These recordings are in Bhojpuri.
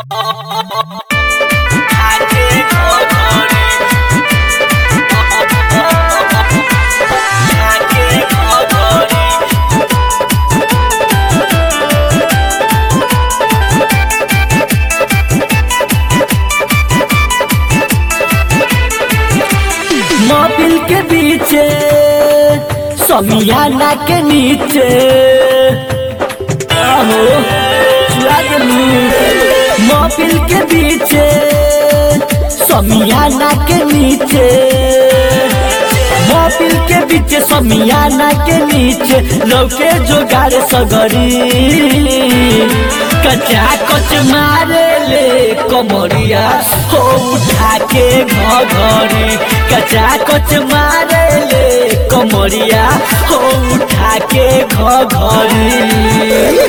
महफिल के पीछे समियाना के नीचे आहो महफिल के पीछे समियाना के नीचे महफिल के पीछे समियाना के नीचे लौके जोगाड़ सगरी कचा कच मारे ले कमरिया हो उठा के घरी कचा कच मारे ले कमरिया हो उठा के घरी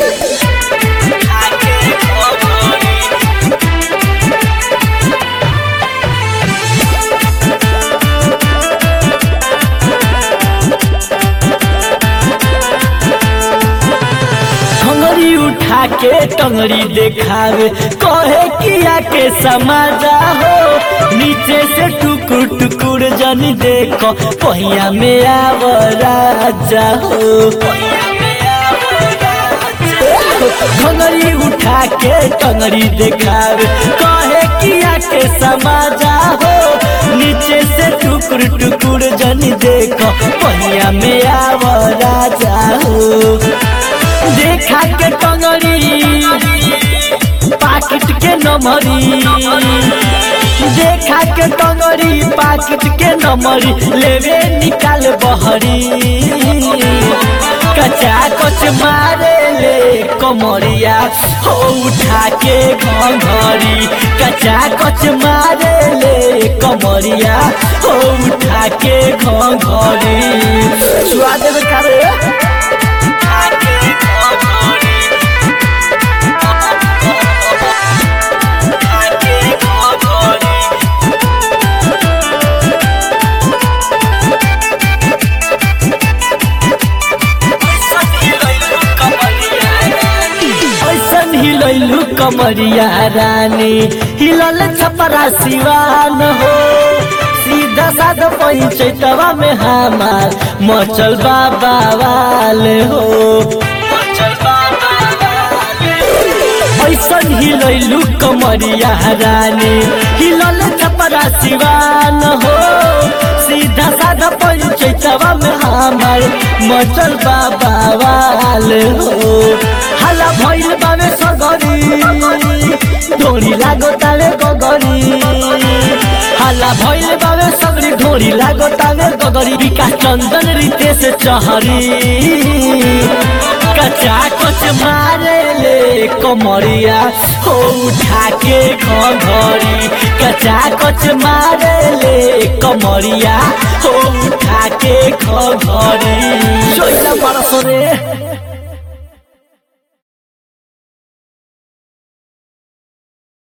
उठा के टंगड़ी देखावे कहे किया के समाजा हो नीचे से टुकुर टुकुर जनी देखो पहिया में आव राजा हो टंगड़ी उठा के टंगड़ी देखावे कहे किया के समाजा हो नीचे से टुकुर टुकुर जनी देखो पहिया में आव राजा हो देखा के टंगड़ी पाकिट के नमरी देखा के टंगड़ी पाकिट के नमरी लेवे निकाल बहरी कचा कच मारे ले कमरिया हो उठा के घरी कचा कच मारे ले कमरिया हो उठा के घरी स्वाद करे हिलैलू कमरिया रानी हिलल छपरा सिवान हो सीधा साधा पंचैतवा में हमार मचल बाबा वाले हो ऐसन हिलैलू कमरिया रानी हिलल छपरा सिवान हो सीधा साधा पंचैतवा में हमार मचल बाबा वाले हो हला भइल बावे सगरी ढोरी लागो ताले गगरी हला भइल बावे सगरी ढोरी लागो ताले गगरी विकास चंदन रीते से चहरी कचा कच मारे ले कमरिया हो उठा के घरी कचा कच मारे ले कमरिया हो उठा के घरी सोइला परसरे।